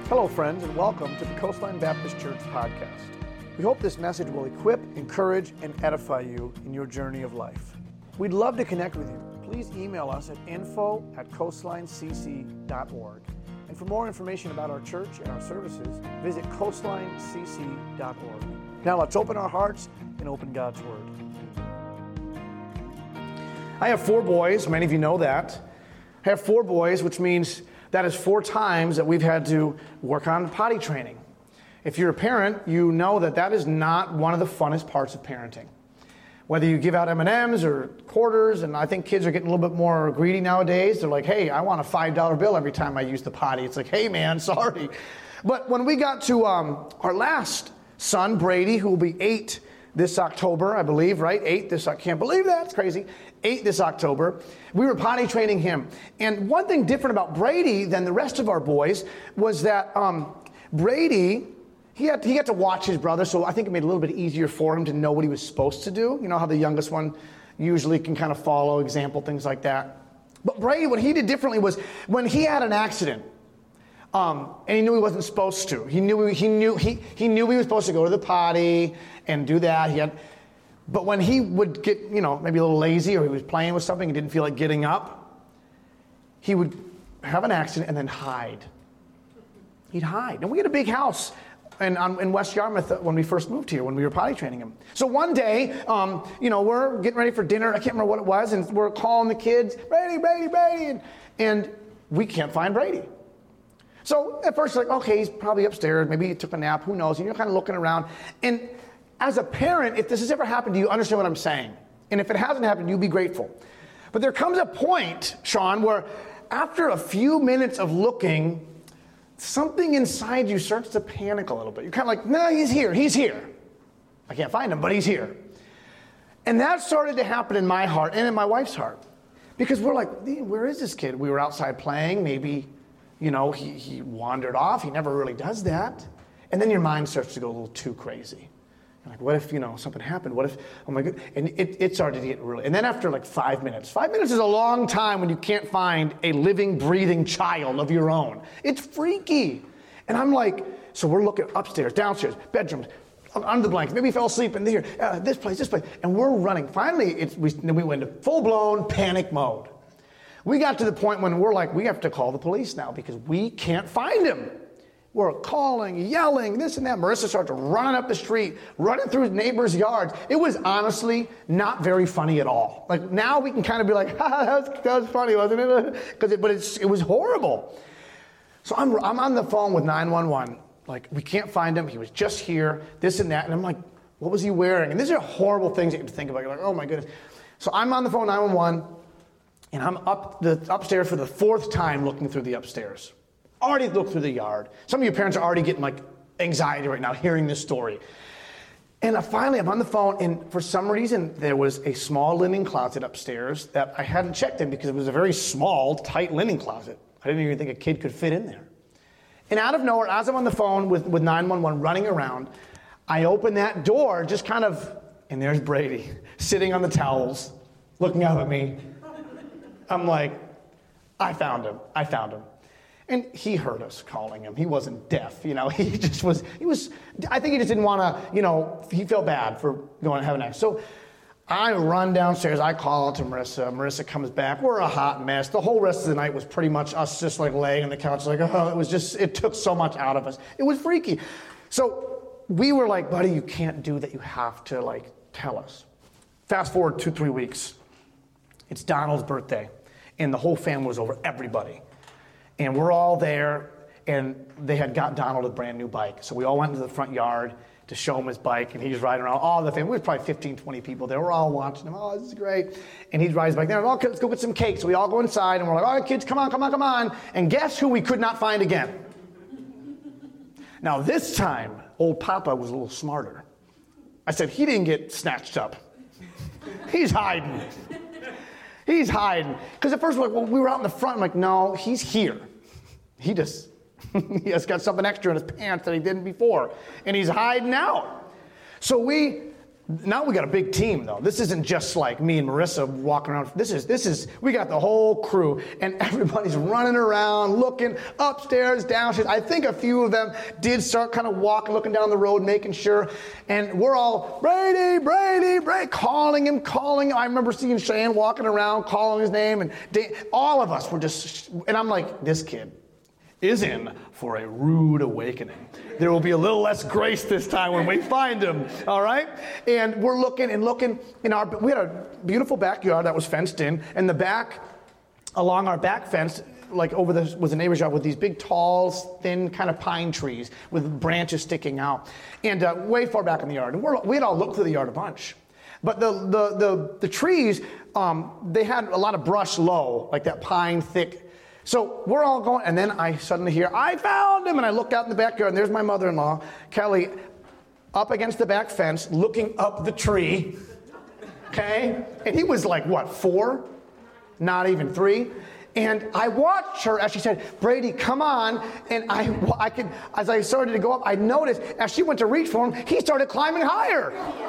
Hello, friends, and welcome to the Coastline Baptist Church podcast. We hope this message will equip, encourage, and edify you in your journey of life. We'd love to connect with you. Please email us at info@coastlinecc.org. And for more information about our church and our services, visit coastlinecc.org. Now let's open our hearts and open God's Word. I have 4 boys. Many of you know that. I have 4 boys, which means that is 4 times that we've had to work on potty training. If you're a parent, you know that that is not one of the funnest parts of parenting. Whether you give out M&Ms or quarters, and I think kids are getting a little bit more greedy nowadays. They're like, hey, I want a $5 bill every time I use the potty. It's like, hey, man, sorry. But when we got to our last son, Brady, who will be 8 this October, I believe, right? 8 this October. Can't believe that. It's crazy. 8 this October. We were potty training him. And one thing different about Brady than the rest of our boys was that Brady, he had to watch his brother, so I think it made it a little bit easier for him to know what he was supposed to do. You know how the youngest one usually can kind of follow example, things like that. But Brady, what he did differently was when he had an accident, and he knew he wasn't supposed to. He knew he was supposed to go to the potty and do that. But when he would get, maybe a little lazy or he was playing with something and didn't feel like getting up, he would have an accident and then hide. He'd hide. And we had a big house in West Yarmouth when we first moved here, when we were potty training him. So one day, we're getting ready for dinner. I can't remember what it was, and we're calling the kids, Brady, Brady, Brady, and we can't find Brady. So at first, like, okay, he's probably upstairs. Maybe he took a nap. Who knows? And you're kind of looking around. And as a parent, if this has ever happened to you, understand what I'm saying. And if it hasn't happened, you be grateful. But there comes a point, Sean, where after a few minutes of looking, something inside you starts to panic a little bit. You're kind of like, no, he's here. He's here. I can't find him, but he's here. And that started to happen in my heart and in my wife's heart. Because we're like, where is this kid? We were outside playing. Maybe, he wandered off. He never really does that. And then your mind starts to go a little too crazy. You're like, what if, something happened? What if, oh my God. And it started to get really, and then after like 5 minutes is a long time when you can't find a living, breathing child of your own. It's freaky. And I'm like, so we're looking upstairs, downstairs, bedrooms, under the blankets. Maybe he fell asleep in here, this place. And we're running. Finally, we went into full-blown panic mode. We got to the point when we're like, we have to call the police now because we can't find him. We're calling, yelling, this and that. Marissa starts running up the street, running through neighbors' yards. It was honestly not very funny at all. Like now we can kind of be like, that was funny, wasn't it? But it was horrible. So I'm on the phone with 911. Like, we can't find him. He was just here, this and that. And I'm like, what was he wearing? And these are horrible things that you have to think about. You're like, oh my goodness. So I'm on the phone, 911, and I'm upstairs for the 4th time looking through the upstairs. Already looked through the yard. Some of your parents are already getting like anxiety right now hearing this story. And finally I'm on the phone, and for some reason there was a small linen closet upstairs that I hadn't checked in because it was a very small, tight linen closet. I didn't even think a kid could fit in there. And out of nowhere, as I'm on the phone with 911 running around, I open that door just kind of, and there's Brady sitting on the towels looking up at me. I'm like, I found him. And he heard us calling him. He wasn't deaf, he just was, I think he just didn't want to, he felt bad for going and having an accident. So I run downstairs, I call out to Marissa. Marissa comes back, we're a hot mess. The whole rest of the night was pretty much us just like laying on the couch like, it took so much out of us. It was freaky. So we were like, buddy, you can't do that. You have to tell us. Fast forward 2-3 weeks. It's Donald's birthday and the whole family was over, everybody. And we're all there, and they had got Donald a brand new bike. So we all went into the front yard to show him his bike, and he's riding around. All the family, we were probably 15, 20 people there. We're all watching him. Oh, this is great. And he'd ride his bike there. Let's go get some cake. So we all go inside, and we're like, all right, kids, come on. And guess who we could not find again? Now, this time, old Papa was a little smarter. I said, he didn't get snatched up. He's hiding. Because at first, we were out in the front. I'm like, no, he's here. He has got something extra in his pants that he didn't before. And he's hiding out. So we Now we got a big team, though. This isn't just like me and Marissa walking around. This is, we got the whole crew, and everybody's running around, looking upstairs, downstairs. I think a few of them did start kind of walking, looking down the road, making sure. And we're all, Brady, Brady, Brady, calling him. I remember seeing Cheyenne walking around, calling his name, and all of us were just, and I'm like, this kid is in for a rude awakening. There will be a little less grace this time when we find him, all right? And we're looking. We had a beautiful backyard that was fenced in, and the back, along our back fence, like over there was a neighbor's yard with these big, tall, thin kind of pine trees with branches sticking out, and way far back in the yard. And we had all looked through the yard a bunch. But the trees, they had a lot of brush low, like that pine thick. So we're all going, and then I suddenly hear, I found him! And I look out in the backyard, and there's my mother-in-law, Kelly, up against the back fence, looking up the tree, okay? And he was like, what, 4? Not even 3. And I watched her as she said, Brady, come on. And I could, as I started to go up, I noticed as she went to reach for him, he started climbing higher.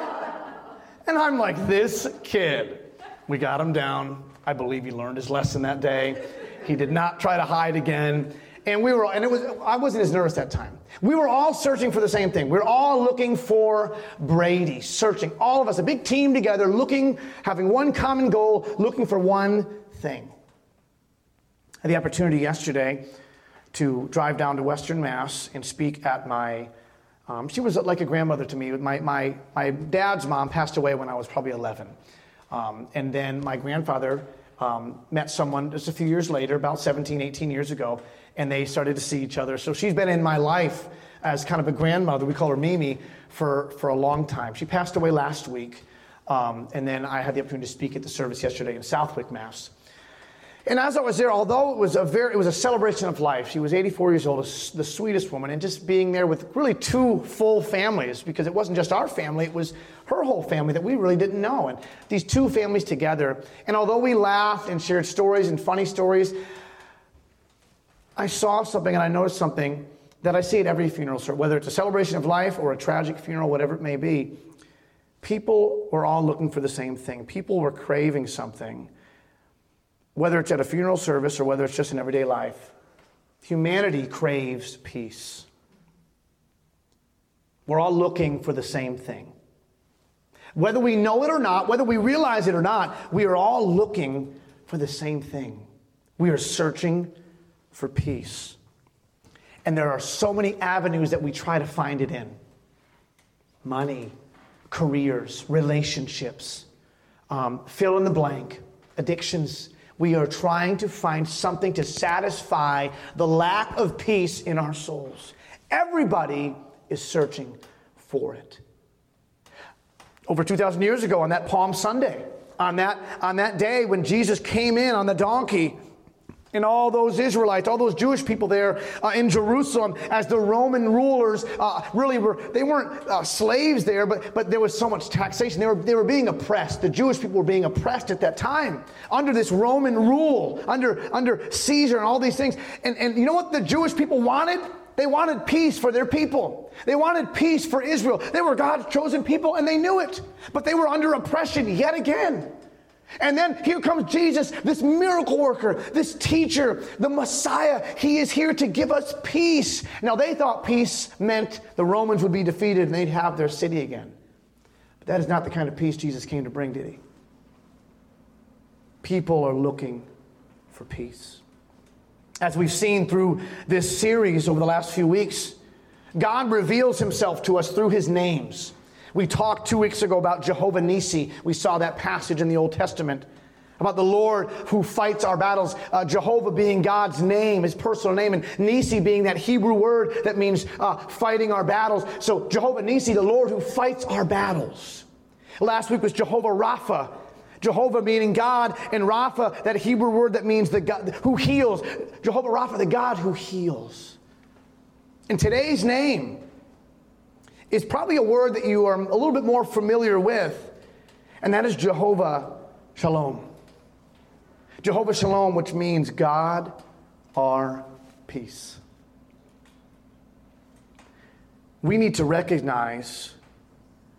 And I'm like, this kid, we got him down. I believe he learned his lesson that day. He did not try to hide again. And I wasn't as nervous that time. We were all searching for the same thing. We were all looking for Brady, searching. All of us, a big team together, looking, having one common goal, looking for one thing. I had the opportunity yesterday to drive down to Western Mass and speak at my, she was like a grandmother to me. My dad's mom passed away when I was probably 11. And then my grandfather met someone just a few years later, about 17, 18 years ago, and they started to see each other. So she's been in my life as kind of a grandmother, we call her Mimi, for a long time. She passed away last week, and then I had the opportunity to speak at the service yesterday in Southwick, Mass. And as I was there, although it was a celebration of life, she was 84 years old, the sweetest woman, and just being there with really 2 full families, because it wasn't just our family, it was her whole family that we really didn't know. And these 2 families together, and although we laughed and shared stories and funny stories, I saw something and I noticed something that I see at every funeral service, whether it's a celebration of life or a tragic funeral, whatever it may be. People were all looking for the same thing. People were craving something. Whether it's at a funeral service or whether it's just in everyday life, humanity craves peace. We're all looking for the same thing. Whether we know it or not, whether we realize it or not, we are all looking for the same thing. We are searching for peace. And there are so many avenues that we try to find it in. Money, careers, relationships, fill in the blank, addictions. We are trying to find something to satisfy the lack of peace in our souls. Everybody is searching for it. Over 2,000 years ago, on that Palm Sunday, on that day when Jesus came in on the donkey, and all those Israelites, all those Jewish people there in Jerusalem, as the Roman rulers they weren't slaves there, but there was so much taxation. They were being oppressed. The Jewish people were being oppressed at that time under this Roman rule, under Caesar and all these things. And you know what the Jewish people wanted? They wanted peace for their people. They wanted peace for Israel. They were God's chosen people, and they knew it. But they were under oppression yet again. And then here comes Jesus, this miracle worker, this teacher, the Messiah. He is here to give us peace. Now, they thought peace meant the Romans would be defeated and they'd have their city again. But that is not the kind of peace Jesus came to bring, did he? People are looking for peace. As we've seen through this series over the last few weeks, God reveals himself to us through his names. We talked 2 weeks ago about Jehovah Nissi. We saw that passage in the Old Testament about the Lord who fights our battles. Jehovah being God's name, his personal name, and Nissi being that Hebrew word that means fighting our battles. So Jehovah Nissi, the Lord who fights our battles. Last week was Jehovah Rapha. Jehovah meaning God, and Rapha, that Hebrew word that means the God who heals. Jehovah Rapha, the God who heals. And today's name is probably a word that you are a little bit more familiar with, and that is Jehovah Shalom. Jehovah Shalom, which means God our peace. We need to recognize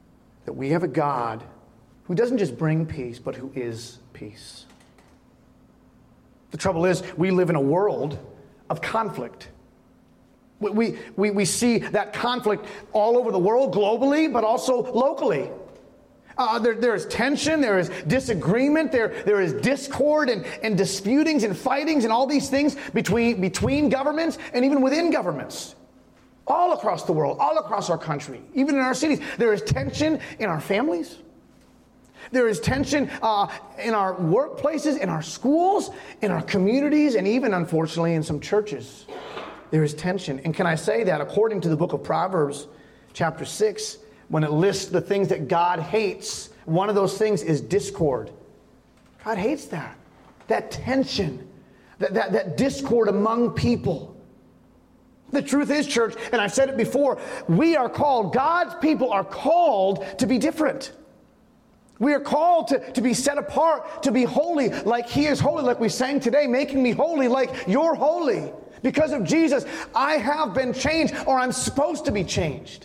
that we have a God who doesn't just bring peace, but who is peace. The trouble is, we live in a world of conflict. We see that conflict all over the world, globally, but also locally. There is tension, there is disagreement, there is discord and disputings and fightings and all these things between governments and even within governments. All across the world, all across our country, even in our cities. There is tension in our families. There is tension in our workplaces, in our schools, in our communities, and even, unfortunately, in some churches. There is tension. And can I say that according to the book of Proverbs, chapter 6, when it lists the things that God hates, one of those things is discord. God hates that. That tension, that discord among people. The truth is, church, and I've said it before, we are called, God's people are called to be different. We are called to be set apart, to be holy like He is holy, like we sang today, making me holy like you're holy. Because of Jesus, I have been changed, or I'm supposed to be changed.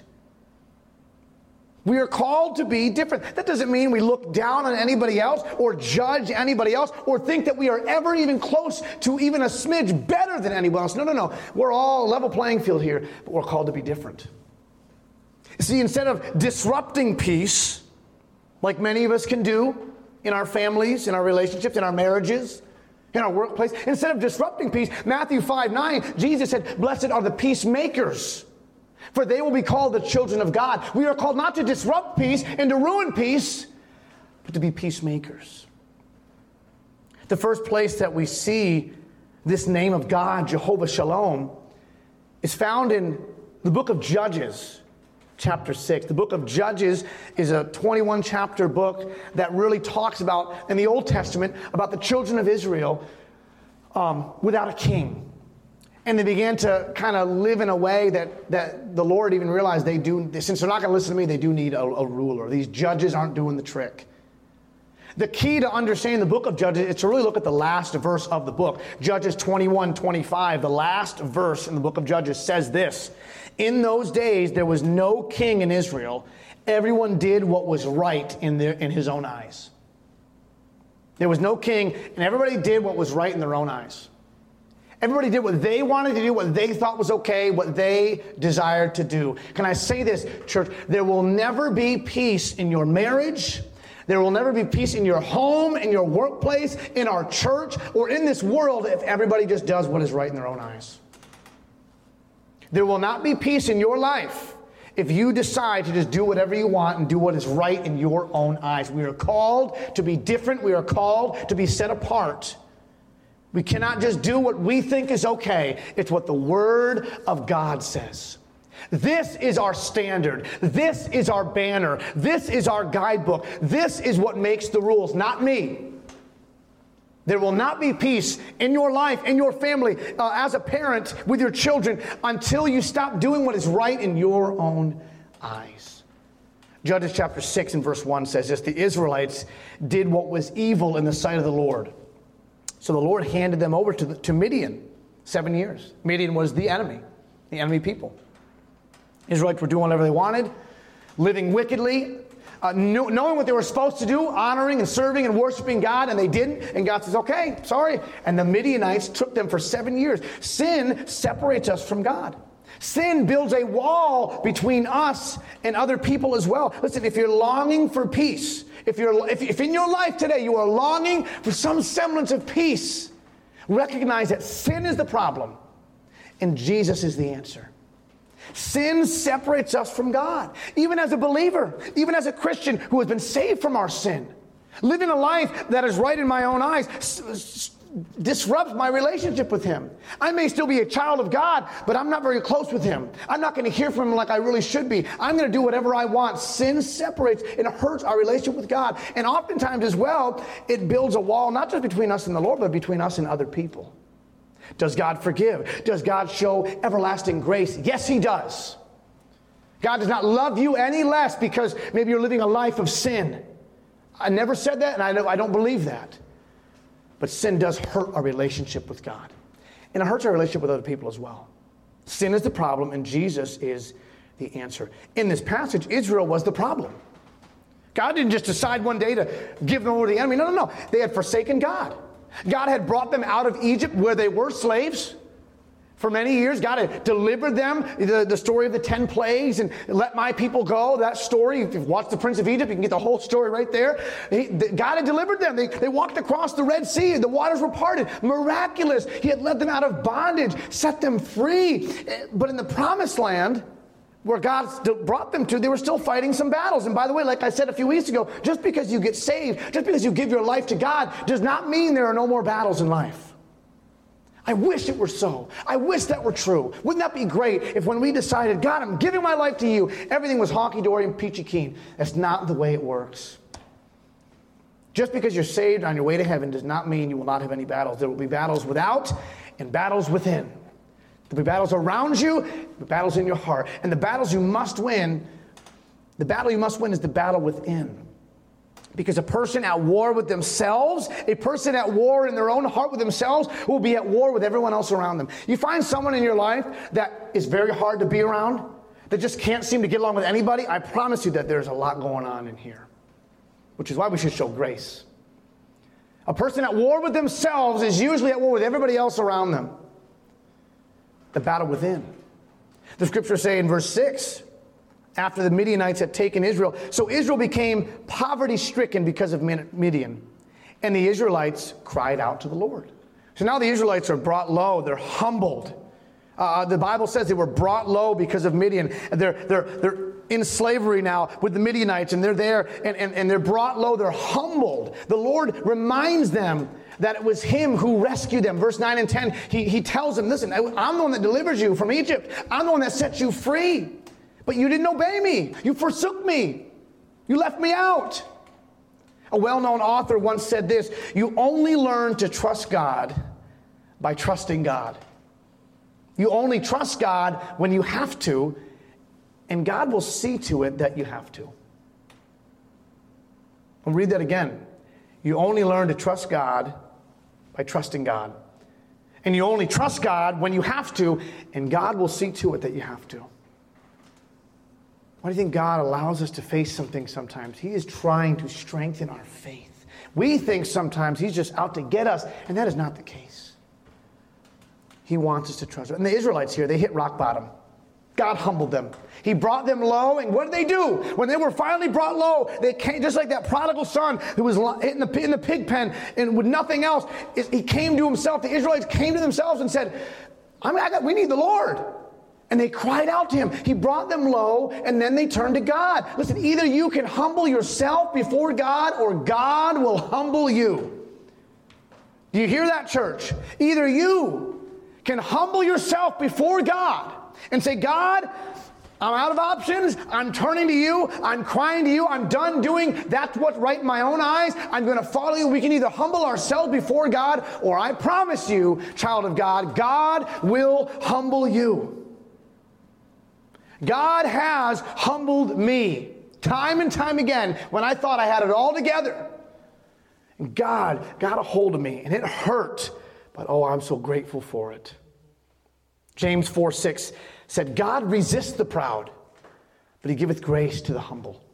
We are called to be different. That doesn't mean we look down on anybody else or judge anybody else or think that we are ever even close to even a smidge better than anyone else. No. We're all level playing field here, but we're called to be different. See, instead of disrupting peace, like many of us can do in our families, in our relationships, in our marriages, in our workplace, instead of disrupting peace, Matthew 5:9, Jesus said, "Blessed are the peacemakers, for they will be called the children of God." We are called not to disrupt peace and to ruin peace, but to be peacemakers. The first place that we see this name of God, Jehovah Shalom, is found in the book of Judges, chapter 6. The book of Judges is a 21-chapter book that really talks about, in the Old Testament, about the children of Israel without a king. And they began to kind of live in a way that the Lord even realized since they're not going to listen to me, they do need a ruler. These judges aren't doing the trick. The key to understanding the book of Judges is to really look at the last verse of the book. Judges 21:25, the last verse in the book of Judges says this: "In those days there was no king in Israel. Everyone did what was right in his own eyes." There was no king, and everybody did what was right in their own eyes. Everybody did what they wanted to do, what they thought was okay, what they desired to do. Can I say this, church? There will never be peace in your marriage. There will never be peace in your home, in your workplace, in our church, or in this world if everybody just does what is right in their own eyes. There will not be peace in your life if you decide to just do whatever you want and do what is right in your own eyes. We are called to be different. We are called to be set apart. We cannot just do what we think is okay. It's what the Word of God says. This is our standard. This is our banner. This is our guidebook. This is what makes the rules, not me. There will not be peace in your life, in your family, as a parent, with your children, until you stop doing what is right in your own eyes. Judges chapter 6 and verse 1 says this: "The Israelites did what was evil in the sight of the Lord. So the Lord handed them over to Midian 7 years." Midian was the enemy people. Israelites were doing whatever they wanted, living wickedly, knowing what they were supposed to do, honoring and serving and worshiping God, and they didn't. And God says, "Okay, sorry." And the Midianites took them for 7 years. Sin separates us from God. Sin builds a wall between us and other people as well. Listen, if you're longing for peace, if in your life today you are longing for some semblance of peace, recognize that sin is the problem and Jesus is the answer. Sin separates us from God. Even as a believer, even as a Christian who has been saved from our sin, living a life that is right in my own eyes disrupts my relationship with Him. I may still be a child of God, but I'm not very close with Him. I'm not going to hear from Him like I really should be. I'm going to do whatever I want. Sin separates and hurts our relationship with God. And oftentimes as well, it builds a wall not just between us and the Lord, but between us and other people. Does God forgive? Does God show everlasting grace? Yes, He does. God does not love you any less because maybe you're living a life of sin. I never said that, and I don't believe that. But sin does hurt our relationship with God. And it hurts our relationship with other people as well. Sin is the problem, and Jesus is the answer. In this passage, Israel was the problem. God didn't just decide one day to give them over to the enemy. No. They had forsaken God. God had brought them out of Egypt where they were slaves. For many years, God had delivered them, the story of the 10 plagues and let my people go. That story, if you watch The Prince of Egypt, you can get the whole story right there. God had delivered them. They walked across the Red Sea. The waters were parted. Miraculous. He had led them out of bondage, set them free. But in the promised land, where God brought them to, they were still fighting some battles. And by the way, like I said a few weeks ago, just because you get saved, just because you give your life to God, does not mean there are no more battles in life. I wish it were so. I wish that were true. Wouldn't that be great if when we decided, God, I'm giving my life to you, everything was honky-dory and peachy keen? That's not the way it works. Just because you're saved on your way to heaven does not mean you will not have any battles. There will be battles without and battles within. There will be battles around you, but battles in your heart. And the battles you must win, the battle you must win is the battle within. Because a person at war with themselves, a person at war in their own heart with themselves, will be at war with everyone else around them. You find someone in your life that is very hard to be around, that just can't seem to get along with anybody, I promise you that there's a lot going on in here. Which is why we should show grace. A person at war with themselves is usually at war with everybody else around them. The battle within. The scriptures say in verse 6, after the Midianites had taken Israel. So Israel became poverty-stricken because of Midian. And the Israelites cried out to the Lord. So now the Israelites are brought low. They're humbled. The Bible says they were brought low because of Midian. They're in slavery now with the Midianites, and they're there, and they're brought low. They're humbled. The Lord reminds them that it was Him who rescued them. Verse 9 and 10, He tells them, listen, I'm the one that delivers you from Egypt. I'm the one that sets you free. But you didn't obey me. You forsook me. You left me out. A well-known author once said this, you only learn to trust God by trusting God. You only trust God when you have to, and God will see to it that you have to. I'll read that again. You only learn to trust God by trusting God. And you only trust God when you have to, and God will see to it that you have to. Why do you think God allows us to face something sometimes? He is trying to strengthen our faith. We think sometimes He's just out to get us, and that is not the case. He wants us to trust Him. And the Israelites here, they hit rock bottom. God humbled them. He brought them low, and what did they do? When they were finally brought low, they came just like that prodigal son who was in the pig pen and with nothing else. He came to himself. The Israelites came to themselves and said, we need the Lord. And they cried out to Him. He brought them low, and then they turned to God. Listen, either you can humble yourself before God, or God will humble you. Do you hear that, church? Either you can humble yourself before God and say, God, I'm out of options. I'm turning to you. I'm crying to you. I'm done doing that's what's right in my own eyes. I'm going to follow you. We can either humble ourselves before God, or I promise you, child of God, God will humble you. God has humbled me time and time again when I thought I had it all together. And God got a hold of me, and it hurt, but oh, I'm so grateful for it. James 4:6 said, God resists the proud, but He giveth grace to the humble.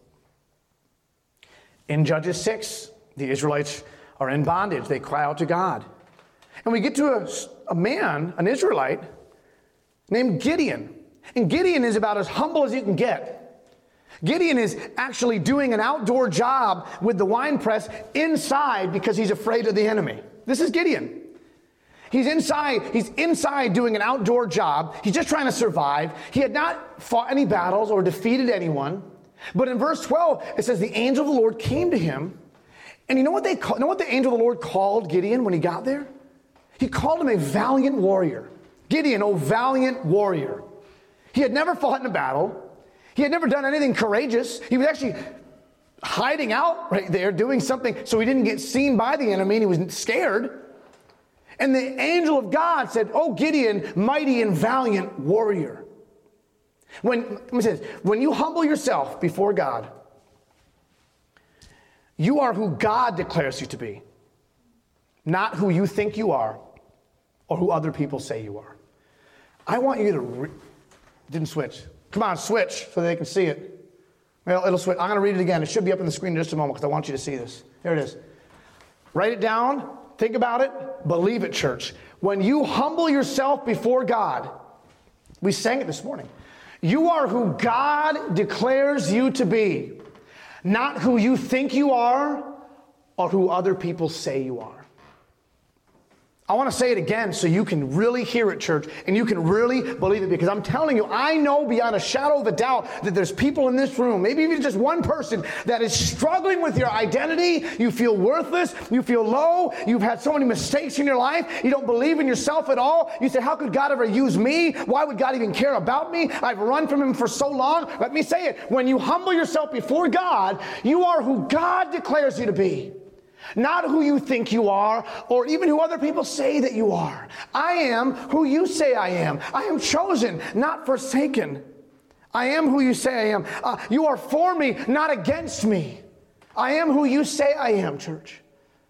In Judges 6, the Israelites are in bondage. They cry out to God. And we get to a man, an Israelite, named Gideon. And Gideon is about as humble as you can get. Gideon is actually doing an outdoor job with the wine press inside because he's afraid of the enemy. This is Gideon. He's inside doing an outdoor job. He's just trying to survive. He had not fought any battles or defeated anyone. But in verse 12, it says the angel of the Lord came to him. And you know what the angel of the Lord called Gideon when he got there? He called him a valiant warrior. Gideon, oh valiant warrior. He had never fought in a battle. He had never done anything courageous. He was actually hiding out right there, doing something so he didn't get seen by the enemy, and he was scared. And the angel of God said, oh, Gideon, mighty and valiant warrior. When you humble yourself before God, you are who God declares you to be, not who you think you are or who other people say you are. I want you to... Didn't switch. Come on, switch so they can see it. Well, it'll switch. I'm going to read it again. It should be up on the screen in just a moment because I want you to see this. There it is. Write it down. Think about it. Believe it, church. When you humble yourself before God, we sang it this morning. You are who God declares you to be, not who you think you are or who other people say you are. I want to say it again so you can really hear it, church, and you can really believe it, because I'm telling you, I know beyond a shadow of a doubt that there's people in this room, maybe even just one person, that is struggling with your identity. You feel worthless. You feel low. You've had so many mistakes in your life. You don't believe in yourself at all. You say, how could God ever use me? Why would God even care about me? I've run from him for so long. Let me say it. When you humble yourself before God, you are who God declares you to be. Not who you think you are, or even who other people say that you are. I am who you say I am. I am chosen, not forsaken. I am who you say I am. You are for me, not against me. I am who you say I am, church.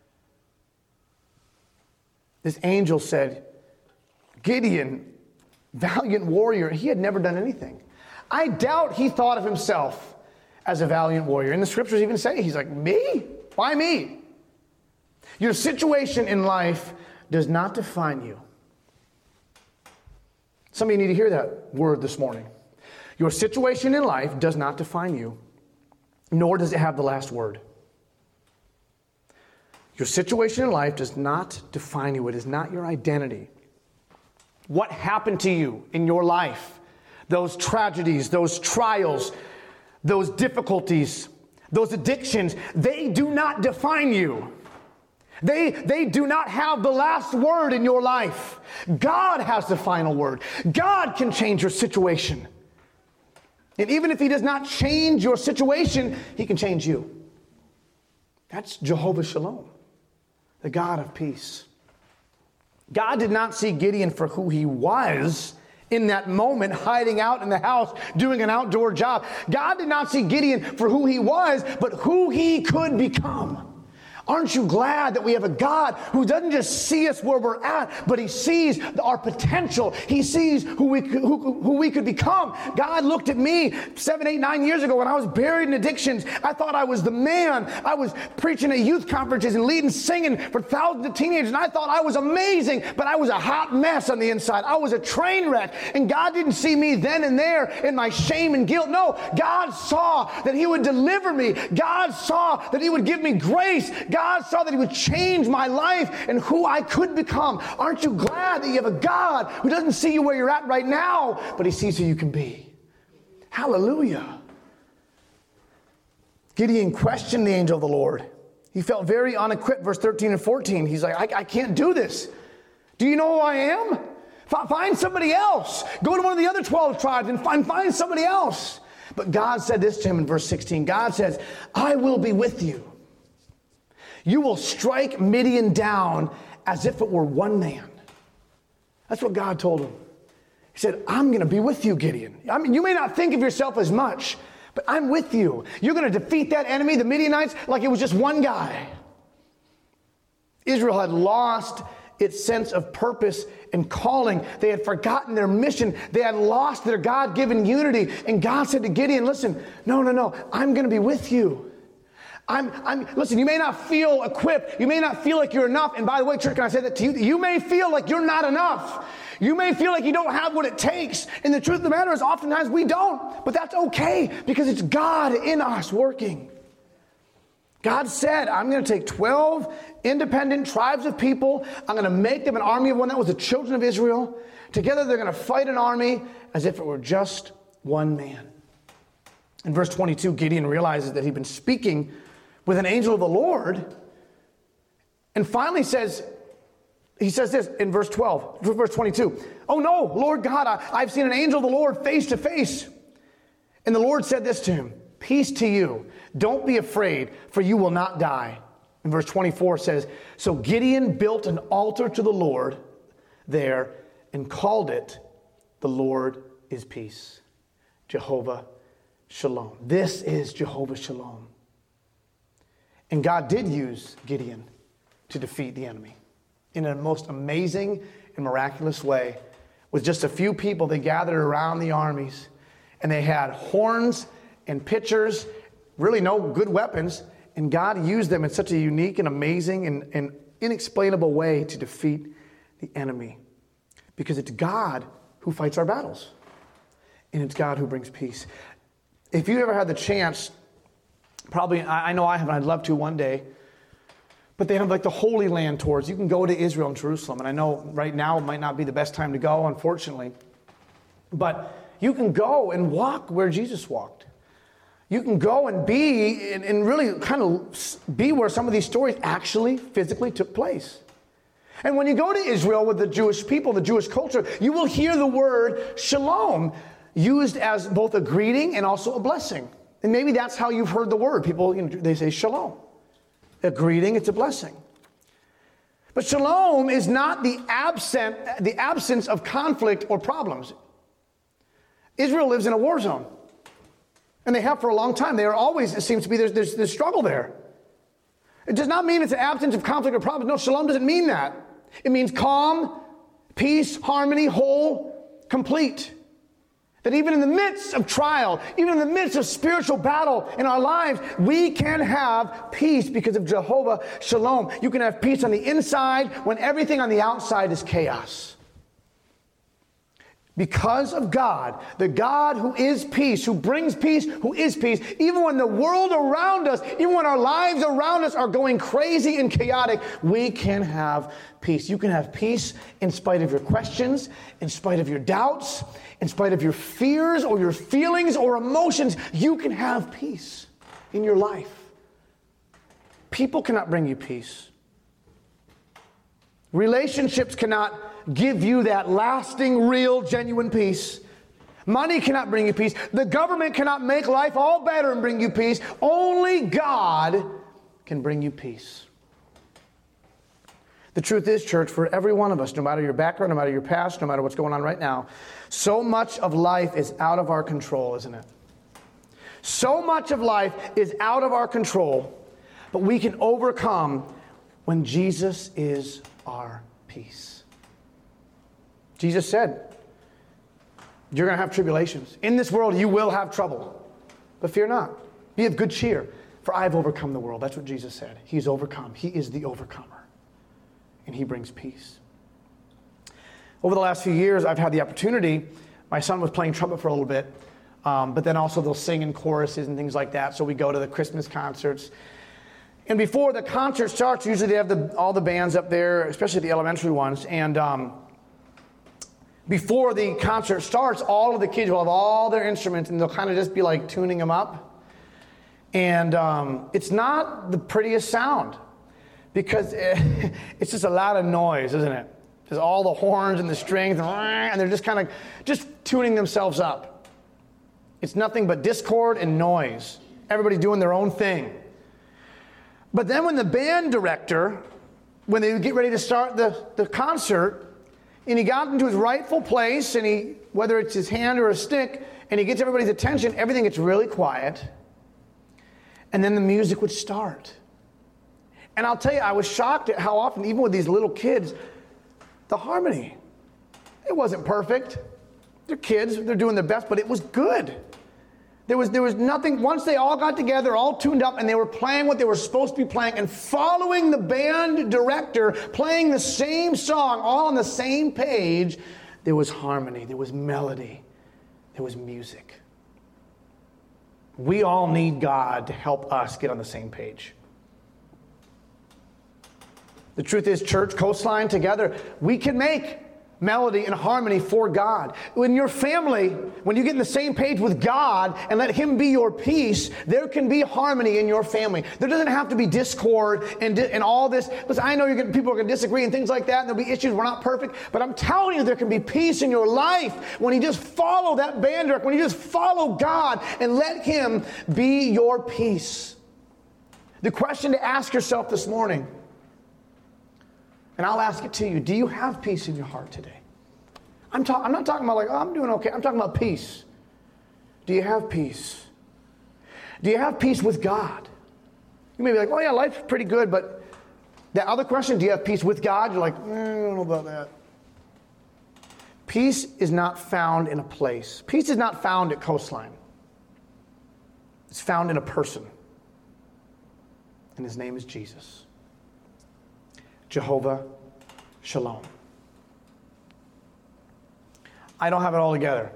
This angel said, Gideon, valiant warrior, he had never done anything. I doubt he thought of himself as a valiant warrior. And the scriptures even say, he's like, me? Why me? Your situation in life does not define you. Some of you need to hear that word this morning. Your situation in life does not define you, nor does it have the last word. Your situation in life does not define you. It is not your identity. What happened to you in your life, those tragedies, those trials, those difficulties, those addictions, they do not define you. They do not have the last word in your life. God has the final word. God can change your situation. And even if he does not change your situation, he can change you. That's Jehovah Shalom, the God of peace. God did not see Gideon for who he was in that moment, hiding out in the house, doing an outdoor job. God did not see Gideon for who he was, but who he could become. Aren't you glad that we have a God who doesn't just see us where we're at, but he sees our potential. He sees who we could become. God looked at me 7, 8, 9 years ago when I was buried in addictions. I thought I was the man. I was preaching at youth conferences and leading singing for thousands of teenagers, and I thought I was amazing, but I was a hot mess on the inside. I was a train wreck, and God didn't see me then and there in my shame and guilt. No, God saw that he would deliver me. God saw that he would give me grace. God saw that he would change my life and who I could become. Aren't you glad that you have a God who doesn't see you where you're at right now, but he sees who you can be? Hallelujah. Gideon questioned the angel of the Lord. He felt very unequipped. Verse 13 and 14. He's like, I can't do this. Do you know who I am? Find somebody else. Go to one of the other 12 tribes and find somebody else. But God said this to him in verse 16. God says, I will be with you. You will strike Midian down as if it were one man. That's what God told him. He said, I'm going to be with you, Gideon. I mean, you may not think of yourself as much, but I'm with you. You're going to defeat that enemy, the Midianites, like it was just one guy. Israel had lost its sense of purpose and calling. They had forgotten their mission. They had lost their God-given unity. And God said to Gideon, listen, no, I'm going to be with you. Listen, you may not feel equipped. You may not feel like you're enough. And by the way, church, can I say that to you? You may feel like you're not enough. You may feel like you don't have what it takes. And the truth of the matter is oftentimes we don't. But that's okay because it's God in us working. God said, I'm going to take 12 independent tribes of people. I'm going to make them an army of one. That was the children of Israel. Together they're going to fight an army as if it were just one man. In verse 22, Gideon realizes that he'd been speaking with an angel of the Lord, and finally he says this in verse 22. Oh no, Lord God, I've seen an angel of the Lord face to face. And the Lord said this to him, peace to you. Don't be afraid, for you will not die. And verse 24 says, so Gideon built an altar to the Lord there and called it, the Lord is peace. Jehovah Shalom. This is Jehovah Shalom. And God did use Gideon to defeat the enemy in a most amazing and miraculous way. With just a few people, they gathered around the armies, and they had horns and pitchers, really no good weapons, and God used them in such a unique and amazing and inexplainable way to defeat the enemy. Because it's God who fights our battles. And it's God who brings peace. If you ever had the chance, probably, I know I have, and I'd love to one day, but they have like the Holy Land tours. You can go to Israel and Jerusalem. And I know right now it might not be the best time to go, unfortunately. But you can go and walk where Jesus walked. You can go and be, and really kind of be where some of these stories actually physically took place. And when you go to Israel with the Jewish people, the Jewish culture, you will hear the word shalom used as both a greeting and also a blessing. And maybe that's how you've heard the word. People, they say shalom. A greeting, it's a blessing. But shalom is not the absence of conflict or problems. Israel lives in a war zone. And they have for a long time. They are always, it seems to be, there's struggle there. It does not mean it's an absence of conflict or problems. No, shalom doesn't mean that. It means calm, peace, harmony, whole, complete. That even in the midst of trial, even in the midst of spiritual battle in our lives, we can have peace because of Jehovah Shalom. You can have peace on the inside when everything on the outside is chaos. Because of God, the God who is peace, who brings peace, who is peace, even when the world around us, even when our lives around us are going crazy and chaotic, we can have peace. You can have peace in spite of your questions, in spite of your doubts, in spite of your fears or your feelings or emotions. You can have peace in your life. People cannot bring you peace. Relationships cannot give you that lasting, real, genuine peace. Money cannot bring you peace. The government cannot make life all better and bring you peace. Only God can bring you peace. The truth is, church, for every one of us, no matter your background, no matter your past, no matter what's going on right now, so much of life is out of our control, isn't it? So much of life is out of our control, but we can overcome when Jesus is our peace. Jesus said, you're going to have tribulations. In this world, you will have trouble. But fear not. Be of good cheer, for I have overcome the world. That's what Jesus said. He's overcome. He is the overcomer. And he brings peace. Over the last few years, I've had the opportunity. My son was playing trumpet for a little bit. But then also they'll sing in choruses and things like that. So we go to the Christmas concerts. And before the concert starts, usually they have all the bands up there, especially the elementary ones. And before the concert starts, all of the kids will have all their instruments, and they'll kind of just be like tuning them up. And it's not the prettiest sound because it's just a lot of noise, isn't it? There's all the horns and the strings, and they're just kind of just tuning themselves up. It's nothing but discord and noise. Everybody doing their own thing. But then when the band director, when they get ready to start the concert, and he got into his rightful place, and whether it's his hand or a stick, and he gets everybody's attention, everything gets really quiet. And then the music would start. And I'll tell you, I was shocked at how often, even with these little kids, the harmony, it wasn't perfect. They're kids, they're doing their best, but it was good. There was nothing, once they all got together, all tuned up, and they were playing what they were supposed to be playing and following the band director, playing the same song, all on the same page, there was harmony, there was melody, there was music. We all need God to help us get on the same page. The truth is, church, Coastline, together, we can make melody and harmony for God. In your family, when you get in the same page with God and let Him be your peace, there can be harmony in your family. There doesn't have to be discord and all this. Listen, I know people are going to disagree and things like that, and there'll be issues. We're not perfect. But I'm telling you, there can be peace in your life when you just follow that band director, when you just follow God and let Him be your peace. The question to ask yourself this morning, and I'll ask it to you, do you have peace in your heart today? I'm not talking about like, oh, I'm doing okay. I'm talking about peace. Do you have peace? Do you have peace with God? You may be like, oh yeah, life's pretty good, but the other question, do you have peace with God? You're like, I don't know about that. Peace is not found in a place. Peace is not found at Coastline. It's found in a person. And his name is Jesus. Jehovah Shalom. I don't have it all together.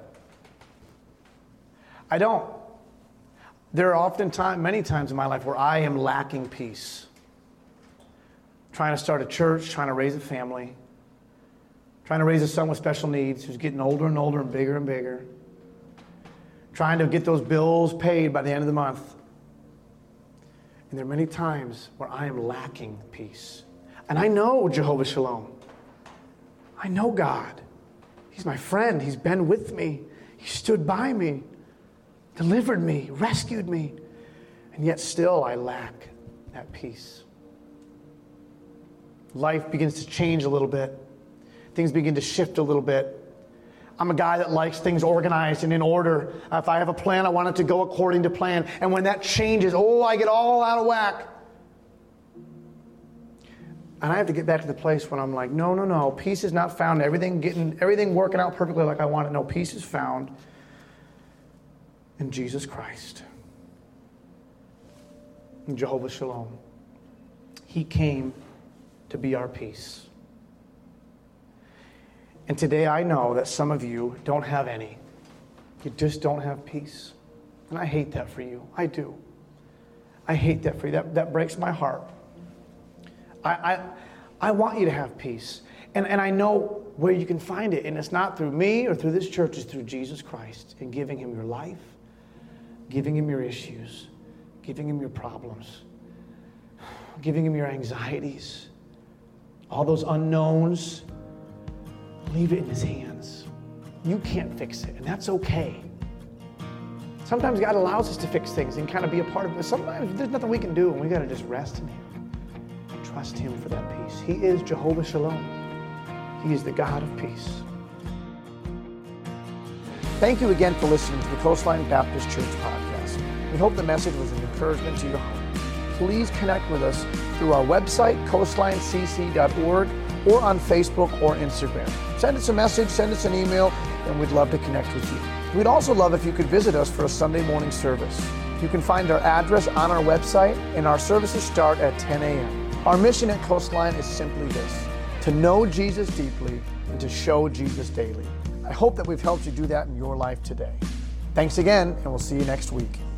I don't. There are many times in my life where I am lacking peace. Trying to start a church, trying to raise a family, trying to raise a son with special needs who's getting older and older and bigger, trying to get those bills paid by the end of the month. And there are many times where I am lacking peace. And I know Jehovah Shalom. I know God. He's my friend. He's been with me. He stood by me, delivered me, rescued me. And yet still I lack that peace. Life begins to change a little bit. Things begin to shift a little bit. I'm a guy that likes things organized and in order. If I have a plan, I want it to go according to plan. And when that changes, I get all out of whack. And I have to get back to the place when I'm like, no. Peace is not found. Everything working out perfectly like I want it. No, peace is found in Jesus Christ. In Jehovah Shalom. He came to be our peace. And today I know that some of you don't have any. You just don't have peace. And I hate that for you. I do. I hate that for you. That breaks my heart. I want you to have peace. And I know where you can find it. And it's not through me or through this church. It's through Jesus Christ and giving him your life, giving him your issues, giving him your problems, giving him your anxieties, all those unknowns. Leave it in his hands. You can't fix it, and that's okay. Sometimes God allows us to fix things and kind of be a part of it. Sometimes there's nothing we can do, and we got to just rest in him. Trust him for that peace. He is Jehovah Shalom. He is the God of peace. Thank you again for listening to the Coastline Baptist Church podcast. We hope the message was an encouragement to your heart. Please connect with us through our website, coastlinecc.org, or on Facebook or Instagram. Send us a message, send us an email, and we'd love to connect with you. We'd also love if you could visit us for a Sunday morning service. You can find our address on our website, and our services start at 10 a.m. Our mission at Coastline is simply this: to know Jesus deeply and to show Jesus daily. I hope that we've helped you do that in your life today. Thanks again, and we'll see you next week.